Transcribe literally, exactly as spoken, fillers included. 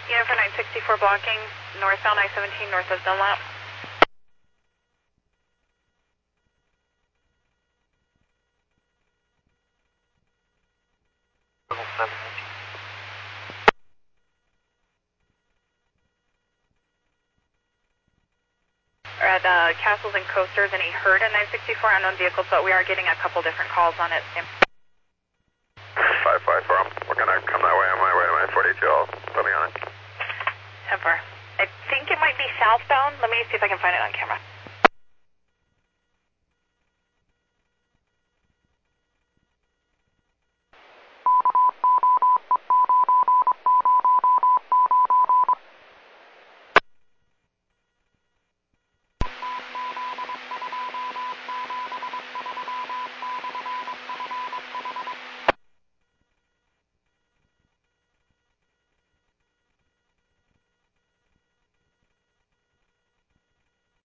Unit for nine sixty-four blocking, northbound I seventeen, north of Dunlap. We're at uh, Castles and Coasters and a Herd and nine sixty-four unknown vehicles, but we are getting a couple different calls on it. five five four, we're going to come that way on my way to my forty-two, I'll put me on it. ten four. I think it might be southbound. Let me see if I can find it on camera.